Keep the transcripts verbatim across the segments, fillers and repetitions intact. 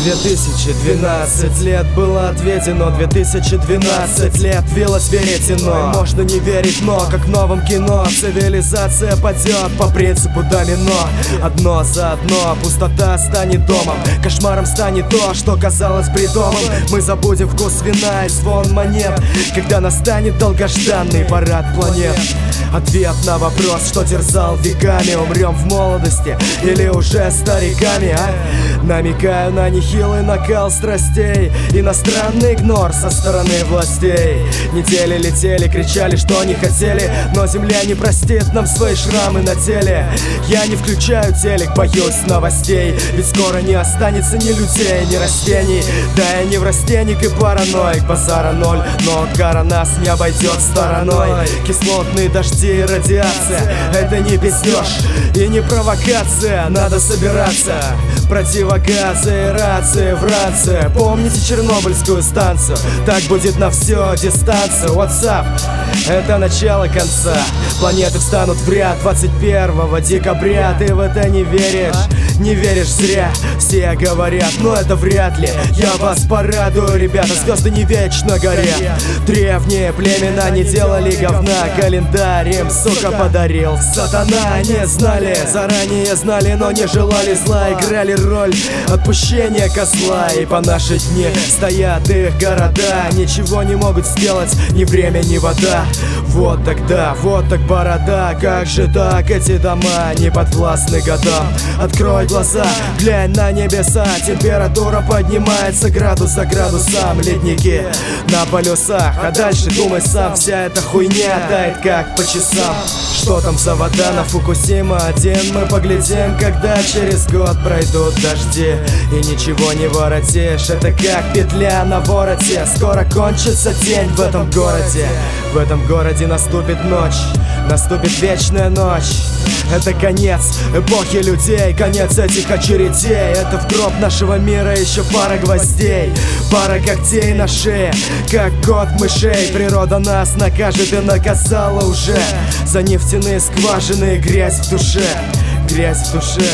две тысячи двенадцать лет было отведено, две тысячи двенадцать лет вилось веретено. Можно не верить, но как в новом кино цивилизация падет по принципу домино. Одно за одно, пустота станет домом, кошмаром станет то, что казалось бредовым. Мы забудем вкус вина и звон монет, когда настанет долгожданный парад планет. Ответ на вопрос, что терзал веками: умрем в молодости или уже стариками, а? Намекаю на нехилый накал страстей, иностранный игнор со стороны властей. Недели летели, кричали, что не хотели, но земля не простит нам свои шрамы на теле. Я не включаю телек, боюсь новостей, ведь скоро не останется ни людей, ни растений. Да я не в растенник и параноик, базара ноль, но кара нас не обойдет стороной. Кислотные дожди и радиация — это не пиздеж и не провокация. Надо собираться, противогазы и рации в рации. Помните Чернобыльскую станцию? Так будет на всю дистанцию. WhatsApp — это начало конца. Планеты встанут в ряд двадцать первого декабря. Ты в это не веришь? Не веришь зря. Все говорят, но это вряд ли. Я вас порадую, ребята, звезды не вечно горят. Древние племена не делали говна, календарь им, сука, подарил сатана. Они знали, заранее знали, но не желали зла. Играли роль отпущения козла. И по наши дни стоят их города, ничего не могут сделать ни время, ни вода. Вот тогда, вот так борода. Как же так, эти дома не подвластны годам? Открой глаза, глянь на небеса. Температура поднимается градус за градусом. Ледники на полюсах, а дальше думай сам. Вся эта хуйня тает как по часам. Что там за вода на Фукусима один? Мы поглядим, когда через год пройдут дожди. И ничего не воротишь, это как петля на вороте. Скоро кончится день в этом городе. В этом городе наступит ночь, наступит вечная ночь. Это конец эпохи людей, конец этих очередей. Это в гроб нашего мира еще пара гвоздей, пара когтей на шее, как кот мышей. Природа нас накажет и наказала уже за нефтяные скважины и грязь в душе, грязь в душе.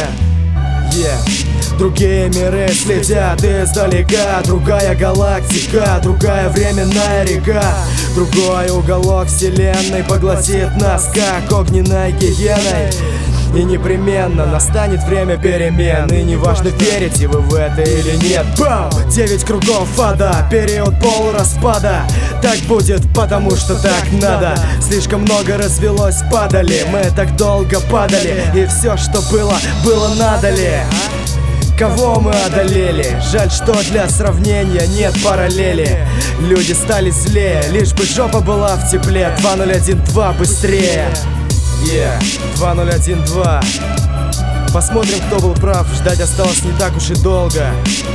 Yeah. Другие миры следят издалека, другая галактика, другая временная река. Другой уголок вселенной поглотит нас, как огненной гиеной. И непременно настанет время перемен. И неважно, верите вы в это или нет. Бам! Девять кругов ада, период полураспада. Так будет, потому что так надо. Слишком много развелось, падали. Мы так долго падали, и все, что было, было надали. Кого мы одолели? Жаль, что для сравнения нет параллели. Люди стали злее, лишь бы жопа была в тепле. Два ноль один два быстрее. Yeah, два ноль один два. Посмотрим, кто был прав. Ждать осталось не так уж и долго.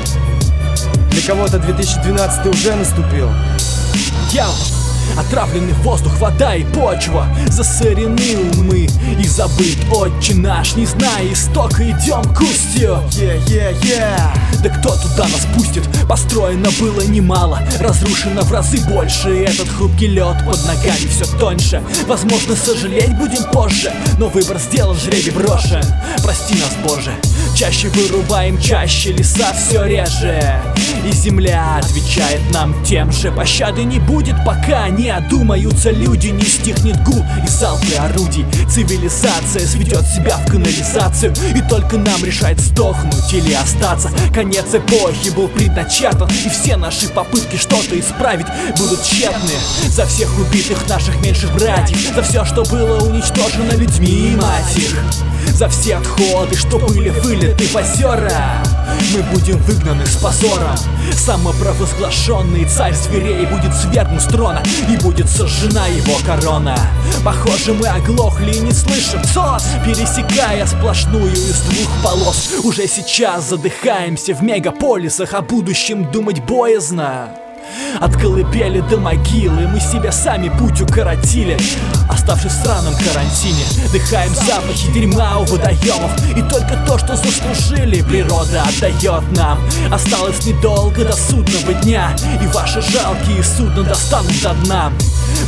Для кого-то две тысячи двенадцатый уже наступил. Яу! Отравленный воздух, вода и почва, засорены умы и забыт отче наш. Не зная истока, идем к устью. Yeah, yeah, yeah. Да кто туда нас пустит? Построено было немало, разрушено в разы больше. И этот хрупкий лед под ногами все тоньше. Возможно, сожалеть будем позже, но выбор сделан, жребий брошен. Прости нас, Боже. Чаще вырубаем, чаще леса все реже. И земля отвечает нам тем же. Пощады не будет, пока не одумаются люди. Не стихнет гул и залпы орудий. Цивилизация сведет себя в канализацию, и только нам решать, сдохнуть или остаться. Конец эпохи был предначертан, и все наши попытки что-то исправить будут тщетны. За всех убитых наших меньших братьев, за все, что было уничтожено людьми, мать их. За все отходы, что были вылиты в озера, мы будем выгнаны с позором. Самопровозглашенный царь зверей будет свергнут с трона, и будет сожжена его корона. Похоже, мы оглохли и не слышим СОС, пересекая сплошную из двух полос. Уже сейчас задыхаемся в мегаполисах, о будущем думать боязно. От колыбели до могилы мы себя сами путь укоротили, оставшись в странном карантине. Дыхаем запахи дерьма у водоемов, и только то, что заслужили, природа отдает нам. Осталось недолго до судного дня, и ваши жалкие судна достанут до дна.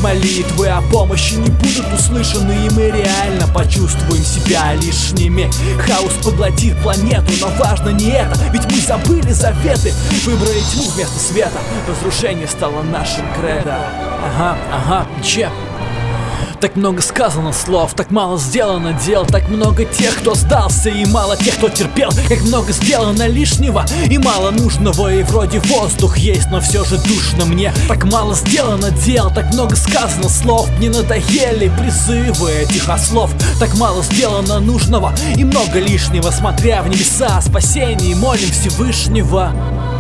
молитвы о помощи не будут услышаны, и мы реально почувствуем себя лишними. Хаос поглотит планету, но важно не это, ведь мы забыли заветы. Выбрали тьму вместо света, разрушение стало нашим кредо. Ага, ага, че? Так много сказано слов, так мало сделано дел. Так много тех, кто сдался, и мало тех, кто терпел. Как много сделано лишнего, и мало нужного. И вроде воздух есть, но все же душно мне. Так мало сделано дел, так много сказано слов. Мне надоели призывы этих ослов. Так мало сделано нужного, и много лишнего. Смотря в небеса о спасении, молим Всевышнего.